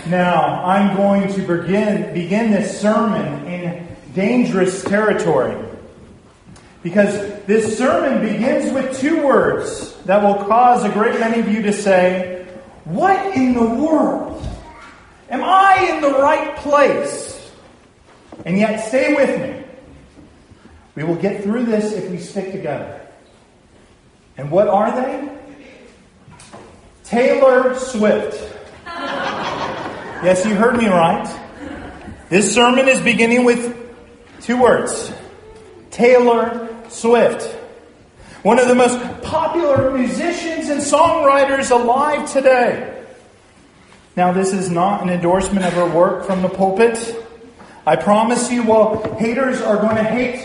Now, I'm going to begin this sermon in dangerous territory. Because this sermon begins with two words that will cause a great many of you to say, "What in the world? Am I in the right place?" And yet, stay with me. We will get through this if we stick together. And what are they? Taylor Swift. Yes, you heard me right. This sermon is beginning with two words. Taylor Swift. One of the most popular musicians and songwriters alive today. Now, this is not an endorsement of her work from the pulpit. I promise you, while haters are going to hate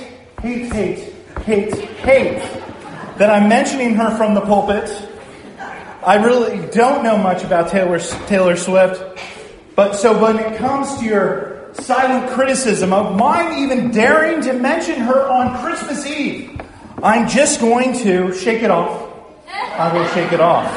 that I'm mentioning her from the pulpit, I really don't know much about Taylor Swift. But when it comes to your silent criticism of mine even daring to mention her on Christmas Eve, I'm just going to shake it off. I will shake it off.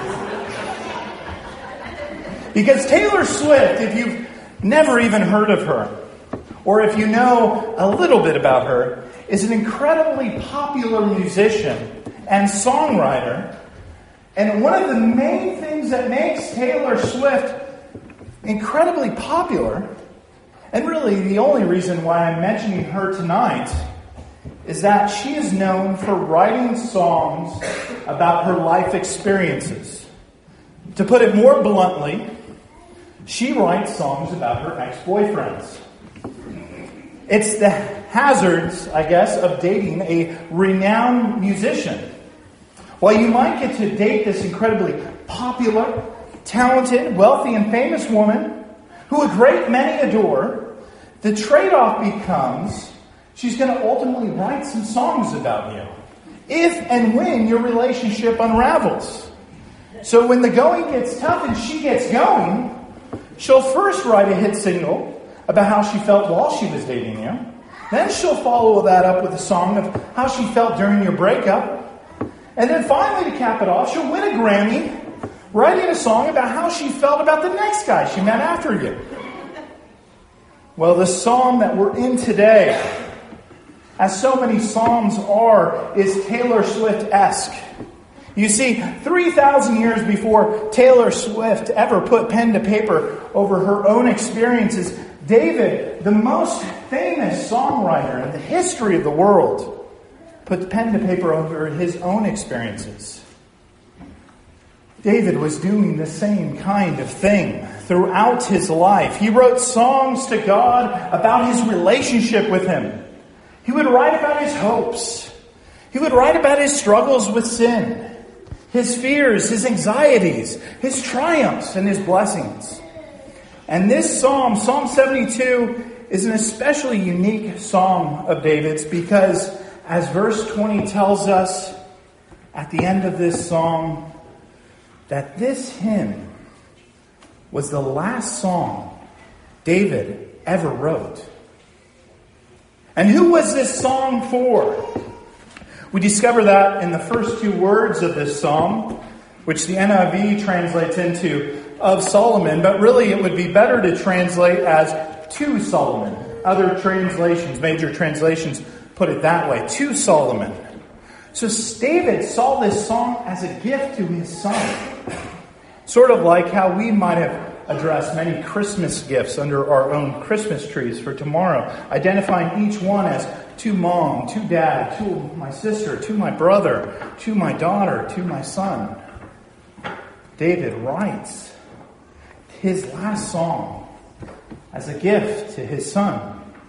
Because Taylor Swift, if you've never even heard of her, or if you know a little bit about her, is an incredibly popular musician and songwriter. And one of the main things that makes Taylor Swift incredibly popular, and really the only reason why I'm mentioning her tonight, is that she is known for writing songs about her life experiences. To put it more bluntly, she writes songs about her ex-boyfriends. It's the hazards, I guess, of dating a renowned musician. While you might get to date this incredibly popular, talented, wealthy, and famous woman who a great many adore, the trade-off becomes she's going to ultimately write some songs about you if and when your relationship unravels. So when the going gets tough and she gets going, she'll first write a hit single about how she felt while she was dating you. Then she'll follow that up with a song of how she felt during your breakup. And then finally, to cap it off, she'll win a Grammy writing a song about how she felt about the next guy she met after you. Well, the psalm that we're in today, as so many psalms are, is Taylor Swift-esque. You see, 3,000 years before Taylor Swift ever put pen to paper over her own experiences, David, the most famous songwriter in the history of the world, put pen to paper over his own experiences. David was doing the same kind of thing throughout his life. He wrote songs to God about his relationship with Him. He would write about his hopes. He would write about his struggles with sin, his fears, his anxieties, his triumphs, and his blessings. And this psalm, Psalm 72, is an especially unique psalm of David's because, as verse 20 tells us at the end of this psalm, that this hymn was the last song David ever wrote. And who was this song for? We discover that in the first two words of this psalm, which the NIV translates into "of Solomon," but really it would be better to translate as "to Solomon." Other translations, major translations, put it that way, "to Solomon." So David saw this song as a gift to his son. Sort of like how we might have addressed many Christmas gifts under our own Christmas trees for tomorrow, identifying each one as to mom, to dad, to my sister, to my brother, to my daughter, to my son. David writes his last song as a gift to his son.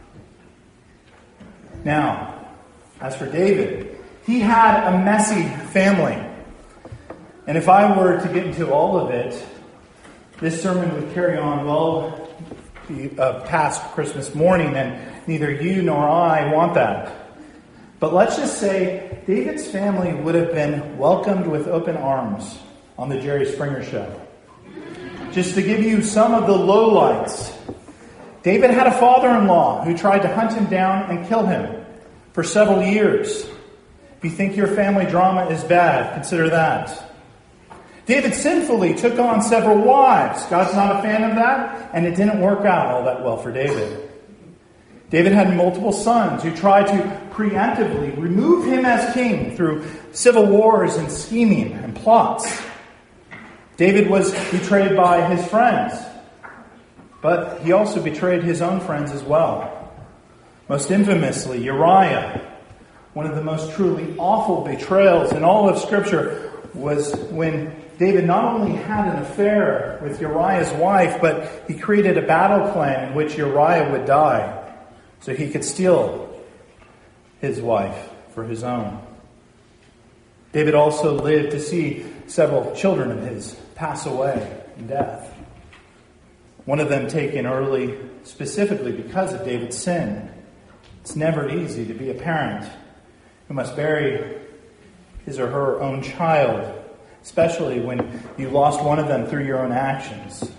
Now, as for David, he had a messy family. And if I were to get into all of it, this sermon would carry on well past Christmas morning, and neither you nor I want that. But let's just say David's family would have been welcomed with open arms on the Jerry Springer Show. Just to give you some of the lowlights, David had a father-in-law who tried to hunt him down and kill him for several years. If you think your family drama is bad, consider that. David sinfully took on several wives. God's not a fan of that, and it didn't work out all that well for David. David had multiple sons who tried to preemptively remove him as king through civil wars and scheming and plots. David was betrayed by his friends, but he also betrayed his own friends as well. Most infamously, Uriah. One of the most truly awful betrayals in all of Scripture was when David not only had an affair with Uriah's wife, but he created a battle plan in which Uriah would die so he could steal his wife for his own. David also lived to see several children of his pass away in death. One of them taken early specifically because of David's sin. It's never easy to be a parent who must bury his or her own child, especially when you lost one of them through your own actions.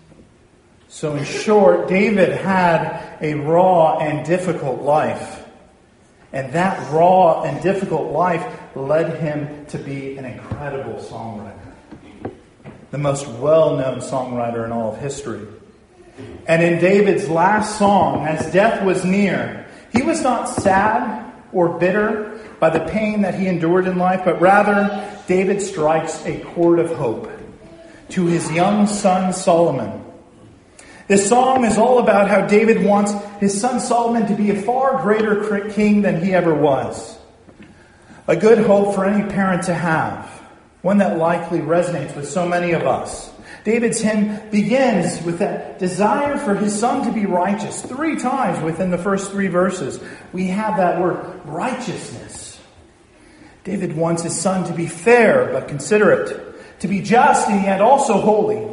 So in short, David had a raw and difficult life. And that raw and difficult life led him to be an incredible songwriter. The most well-known songwriter in all of history. And in David's last song, as death was near, he was not sad or bitter by the pain that he endured in life, but rather David strikes a chord of hope to his young son Solomon. This song is all about how David wants his son Solomon to be a far greater king than he ever was. A good hope for any parent to have, one that likely resonates with so many of us. David's hymn begins with that desire for his son to be righteous. 3 times within the first 3 verses, we have that word righteousness. David wants his son to be fair but considerate, to be just and yet also holy,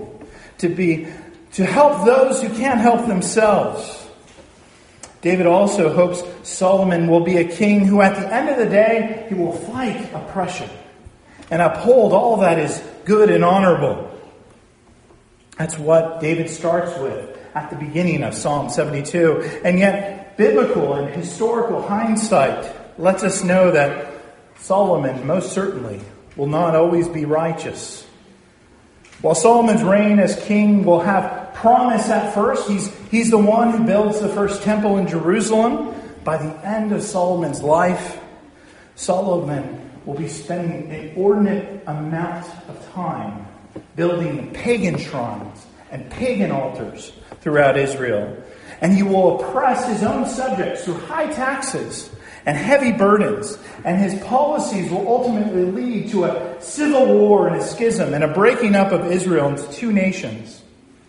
to help those who can't help themselves. David also hopes Solomon will be a king who at the end of the day, he will fight oppression and uphold all that is good and honorable. That's what David starts with at the beginning of Psalm 72. And yet, biblical and historical hindsight lets us know that Solomon most certainly will not always be righteous. While Solomon's reign as king will have promise at first, he's the one who builds the first temple in Jerusalem. By the end of Solomon's life, Solomon will be spending an inordinate amount of time building pagan shrines and pagan altars throughout Israel. And he will oppress his own subjects through high taxes and heavy burdens. And his policies will ultimately lead to a civil war and a schism and a breaking up of Israel into 2 nations.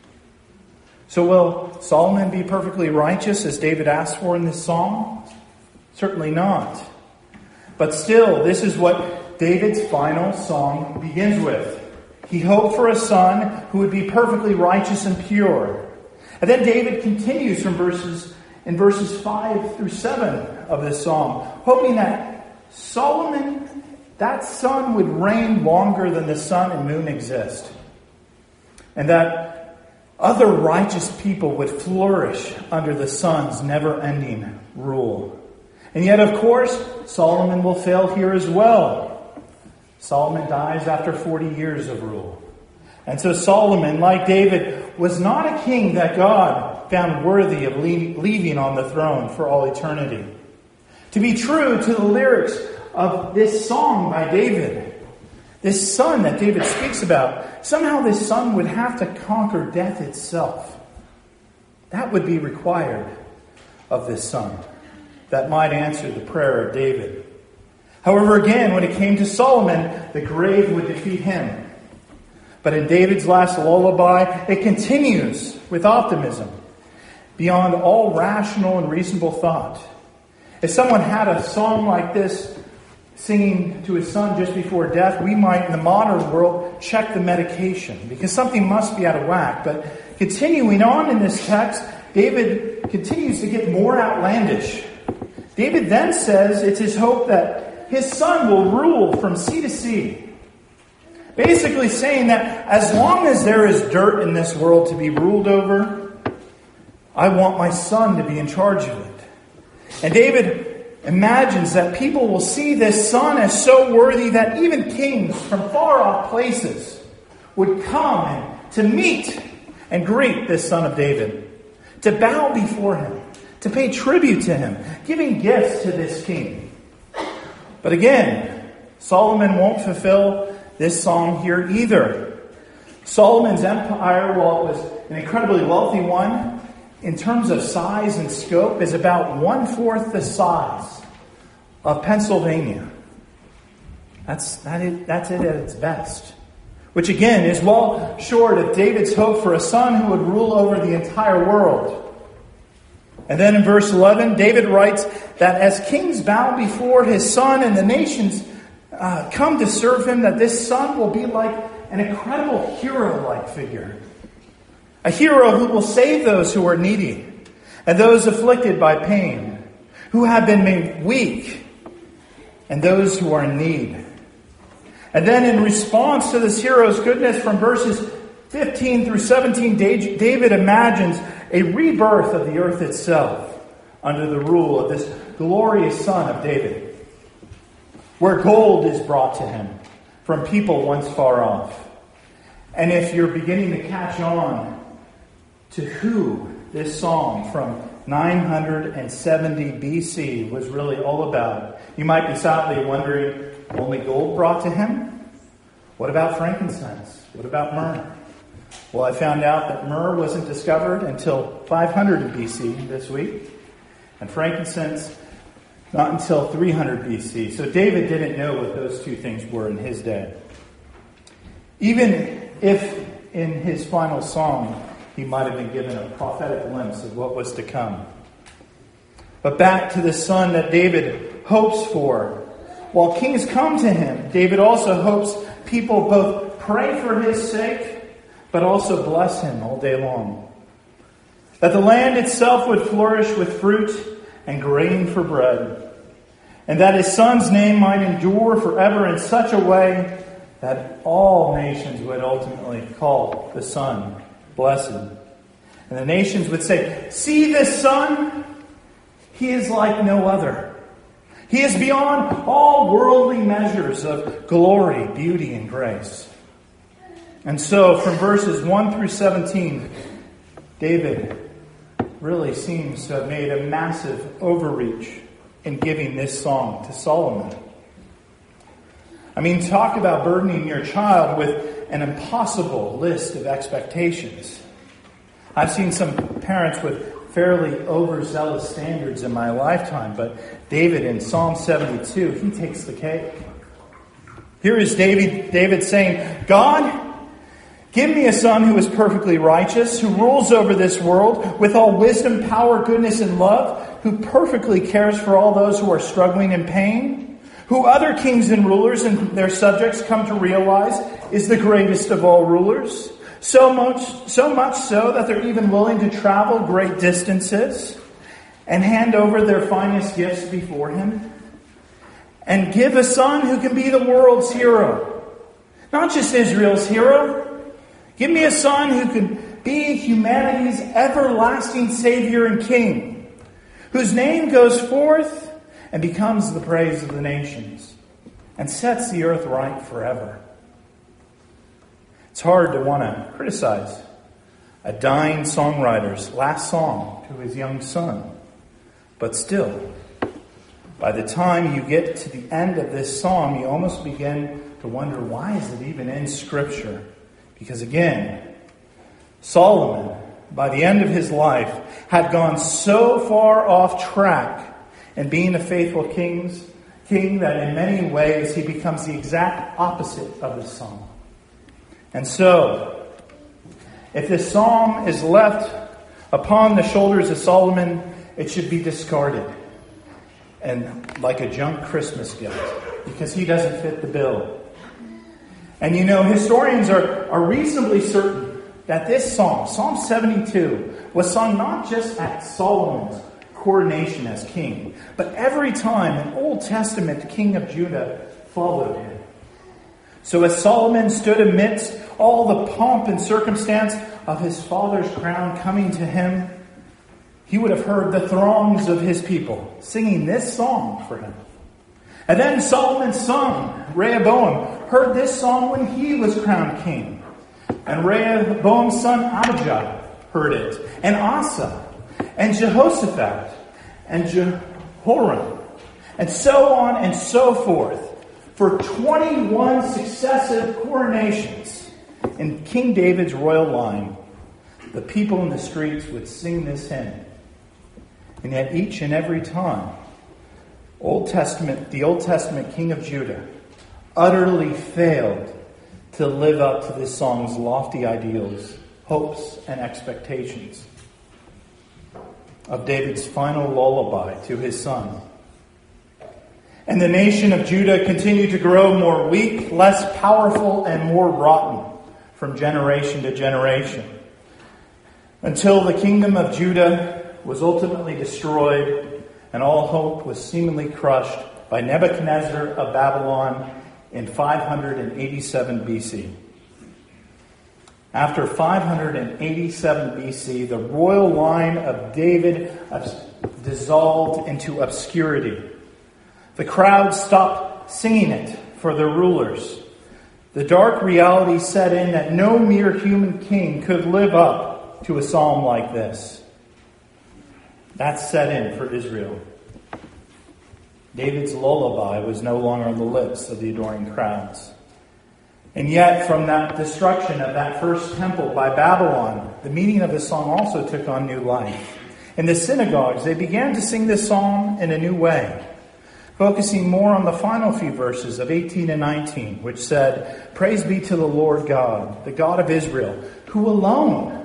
So will Solomon be perfectly righteous as David asked for in this psalm? Certainly not. But still, this is what David's final song begins with. He hoped for a son who would be perfectly righteous and pure. And then David continues from verses 5 through 7 of this psalm, hoping that Solomon, that son, would reign longer than the sun and moon exist. And that other righteous people would flourish under the sun's never-ending rule. And yet, of course, Solomon will fail here as well. Solomon dies after 40 years of rule. And so Solomon, like David, was not a king that God found worthy of leaving on the throne for all eternity. To be true to the lyrics of this song by David, this son that David speaks about, somehow this son would have to conquer death itself. That would be required of this son that might answer the prayer of David. However, again, when it came to Solomon, the grave would defeat him. But in David's last lullaby, it continues with optimism beyond all rational and reasonable thought. If someone had a song like this singing to his son just before death, we might, in the modern world, check the medication because something must be out of whack. But continuing on in this text, David continues to get more outlandish. David then says it's his hope that his son will rule from sea to sea. Basically saying that as long as there is dirt in this world to be ruled over, I want my son to be in charge of it. And David imagines that people will see this son as so worthy that even kings from far off places would come and to meet and greet this son of David, to bow before him, to pay tribute to him, giving gifts to this king. But again, Solomon won't fulfill this song here either. Solomon's empire, while it was an incredibly wealthy one, in terms of size and scope, is about 1/4 the size of Pennsylvania. That's it at its best. Which again is well short of David's hope for a son who would rule over the entire world. And then in verse 11, David writes that as kings bow before his son and the nations come to serve him, that this son will be like an incredible hero-like figure. A hero who will save those who are needy and those afflicted by pain, who have been made weak, and those who are in need. And then in response to this hero's goodness, from verses 15 through 17, David imagines a rebirth of the earth itself under the rule of this glorious son of David, where gold is brought to him from people once far off. And if you're beginning to catch on to who this song from 970 BC was really all about, you might be sadly wondering, only gold brought to him? What about frankincense? What about myrrh? Well, I found out that myrrh wasn't discovered until 500 BC this week, and frankincense not until 300 BC. So David didn't know what those two things were in his day. Even if in his final song he might have been given a prophetic glimpse of what was to come. But back to the son that David hopes for. While kings come to him, David also hopes people both pray for his sake, but also bless him all day long. That the land itself would flourish with fruit and grain for bread. And that his son's name might endure forever in such a way that all nations would ultimately call the son blessed. And the nations would say, "See this son? He is like no other. He is beyond all worldly measures of glory, beauty, and grace." And so, from verses 1 through 17, David really seems to have made a massive overreach in giving this song to Solomon. I mean, talk about burdening your child with an impossible list of expectations. I've seen some parents with fairly overzealous standards in my lifetime, but David in Psalm 72, he takes the cake. Here is David saying, "God, give me a son who is perfectly righteous, who rules over this world with all wisdom, power, goodness, and love, who perfectly cares for all those who are struggling in pain, who other kings and rulers and their subjects come to realize is the greatest of all rulers. So much so that they're even willing to travel great distances and hand over their finest gifts before him. And give a son who can be the world's hero. Not just Israel's hero. Give me a son who can be humanity's everlasting Savior and King, whose name goes forth and becomes the praise of the nations and sets the earth right forever." It's hard to want to criticize a dying songwriter's last song to his young son. But still, by the time you get to the end of this song, you almost begin to wonder, why is it even in Scripture? Because again, Solomon, by the end of his life, had gone so far off track in being a faithful king that in many ways he becomes the exact opposite of this song. And so, if this psalm is left upon the shoulders of Solomon, it should be discarded. And like a junk Christmas gift, because he doesn't fit the bill. And you know, historians are reasonably certain that this psalm, Psalm 72, was sung not just at Solomon's coronation as king, but every time an Old Testament king of Judah followed him. So as Solomon stood amidst all the pomp and circumstance of his father's crown coming to him, he would have heard the throngs of his people singing this song for him. And then Solomon's son, Rehoboam, heard this song when he was crowned king. And Rehoboam's son Abijah heard it, and Asa, and Jehoshaphat, and Jehoram, and so on and so forth, for 21 successive coronations in King David's royal line. The people in the streets would sing this hymn. And yet each and every time, the Old Testament king of Judah utterly failed to live up to this song's lofty ideals, hopes, and expectations of David's final lullaby to his son. And the nation of Judah continued to grow more weak, less powerful, and more rotten from generation to generation, until the kingdom of Judah was ultimately destroyed and all hope was seemingly crushed by Nebuchadnezzar of Babylon in 587 BC. After 587 BC, the royal line of David dissolved into obscurity. The crowd stopped singing it for their rulers. The dark reality set in that no mere human king could live up to a psalm like this. That set in for Israel. David's lullaby was no longer on the lips of the adoring crowds. And yet, from that destruction of that first temple by Babylon, the meaning of this song also took on new life. In the synagogues, they began to sing this psalm in a new way, focusing more on the final few verses of 18 and 19, which said, "Praise be to the Lord God, the God of Israel, who alone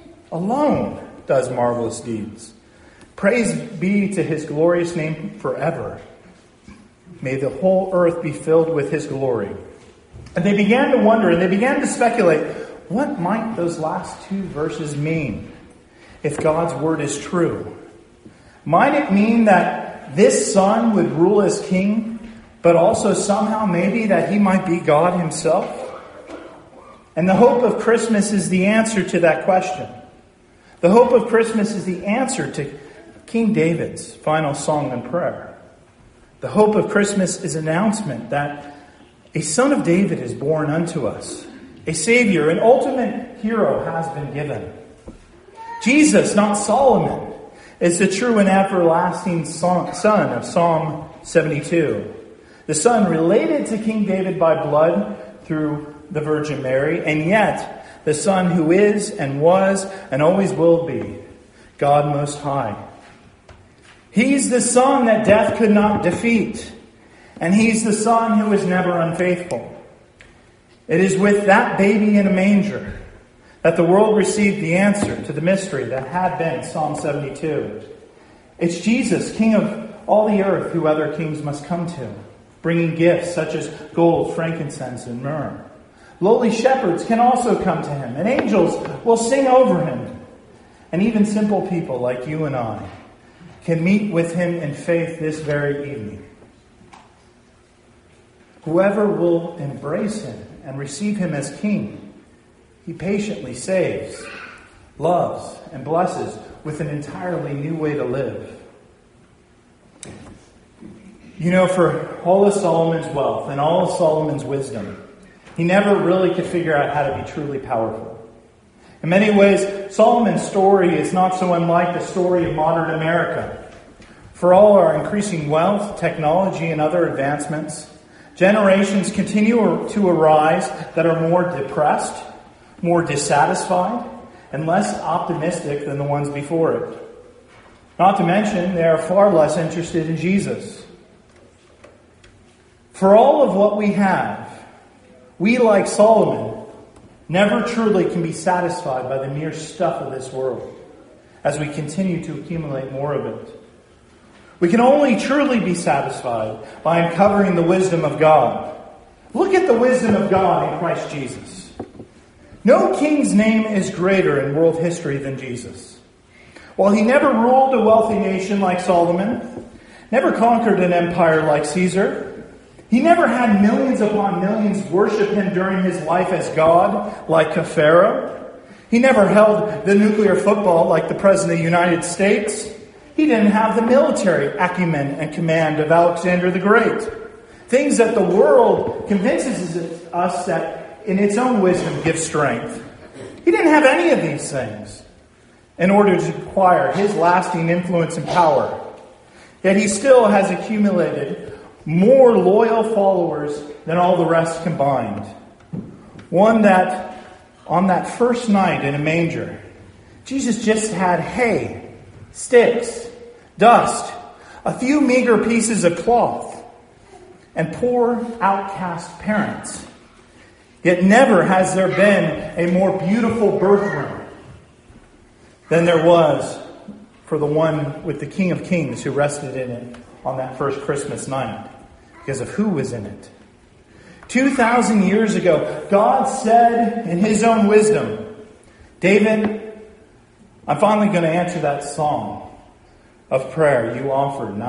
does marvelous deeds. Praise be to his glorious name forever. May the whole earth be filled with his glory." And they began to wonder, and they began to speculate, what might those last two verses mean if God's word is true? Might it mean that this son would rule as king, but also somehow maybe that he might be God himself? And the hope of Christmas is the answer to that question. The hope of Christmas is the answer to King David's final song and prayer. The hope of Christmas is an announcement that a son of David is born unto us. A Savior, an ultimate hero has been given. Jesus, not Solomon, is the true and everlasting son of Psalm 72. The son related to King David by blood through the Virgin Mary, and yet the son who is and was and always will be God Most High. He's the son that death could not defeat. And he's the son who is never unfaithful. It is with that baby in a manger that the world received the answer to the mystery that had been Psalm 72. It's Jesus, King of all the earth, who other kings must come to, bringing gifts such as gold, frankincense, and myrrh. Lowly shepherds can also come to him, and angels will sing over him. And even simple people like you and I can meet with him in faith this very evening. Whoever will embrace him and receive him as king, he patiently saves, loves, and blesses with an entirely new way to live. You know, for all of Solomon's wealth and all of Solomon's wisdom, he never really could figure out how to be truly powerful. In many ways, Solomon's story is not so unlike the story of modern America. For all our increasing wealth, technology, and other advancements, generations continue to arise that are more depressed, more dissatisfied, and less optimistic than the ones before it. Not to mention, they are far less interested in Jesus. For all of what we have, we, like Solomon, never truly can be satisfied by the mere stuff of this world as we continue to accumulate more of it. We can only truly be satisfied by uncovering the wisdom of God. Look at the wisdom of God in Christ Jesus. No king's name is greater in world history than Jesus. While he never ruled a wealthy nation like Solomon, never conquered an empire like Caesar, he never had millions upon millions worship him during his life as God like Pharaoh. He never held the nuclear football like the President of the United States. He didn't have the military acumen and command of Alexander the Great. Things that the world convinces us that in its own wisdom, give strength. He didn't have any of these things in order to acquire his lasting influence and power. Yet he still has accumulated more loyal followers than all the rest combined. One that, on that first night in a manger, Jesus just had hay, sticks, dust, a few meager pieces of cloth, and poor outcast parents. Yet never has there been a more beautiful birth room than there was for the one with the King of Kings who rested in it on that first Christmas night, because of who was in it. 2,000 years ago, God said in his own wisdom, David, I'm finally going to answer that song of prayer you offered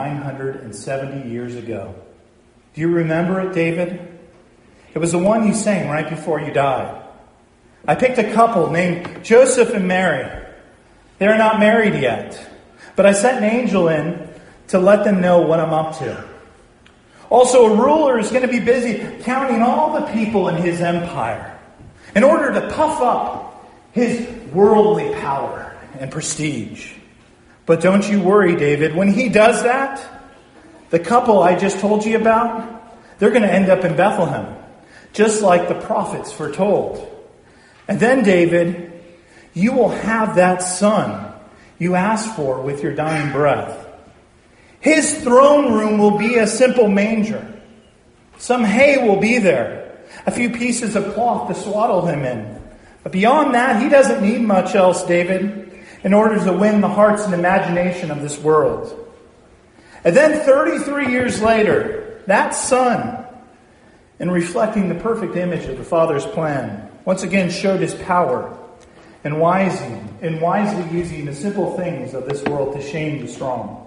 970 years ago. Do you remember it, David? It was the one you sang right before you died. I picked a couple named Joseph and Mary. They're not married yet, but I sent an angel in to let them know what I'm up to. Also, a ruler is going to be busy counting all the people in his empire in order to puff up his worldly power and prestige. But don't you worry, David. When he does that, the couple I just told you about, they're going to end up in Bethlehem, just like the prophets foretold. And then, David, you will have that son you asked for with your dying breath. His throne room will be a simple manger. Some hay will be there. A few pieces of cloth to swaddle him in. But beyond that, he doesn't need much else, David, in order to win the hearts and imagination of this world. And then 33 years later, that son, in reflecting the perfect image of the Father's plan, once again showed his power in wisely using the simple things of this world to shame the strong.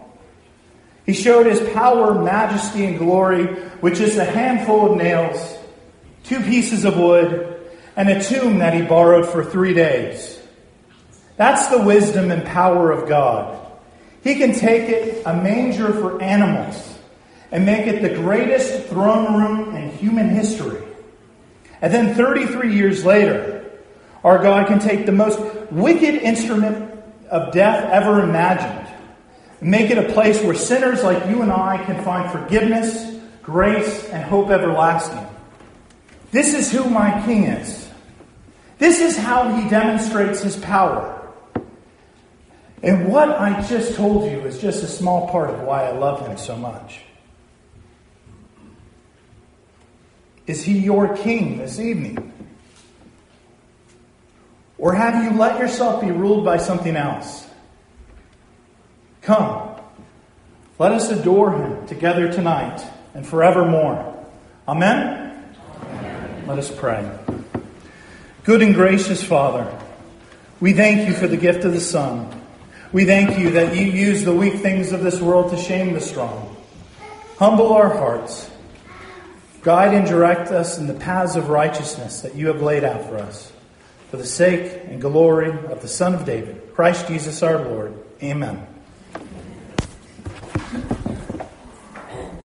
He showed his power, majesty, and glory with just a handful of nails, 2 pieces of wood, and a tomb that he borrowed for 3 days. That's the wisdom and power of God. He can take it, a manger for animals, and make it the greatest throne room in human history. And then 33 years later, our God can take the most wicked instrument of death ever imagined, make it a place where sinners like you and I can find forgiveness, grace, and hope everlasting. This is who my King is. This is how he demonstrates his power. And what I just told you is just a small part of why I love him so much. Is he your king this evening? Or have you let yourself be ruled by something else? Come, let us adore him together tonight and forevermore. Amen? Amen. Let us pray. Good and gracious Father, we thank you for the gift of the Son. We thank you that you use the weak things of this world to shame the strong. Humble our hearts. Guide and direct us in the paths of righteousness that you have laid out for us. For the sake and glory of the Son of David, Christ Jesus our Lord. Amen.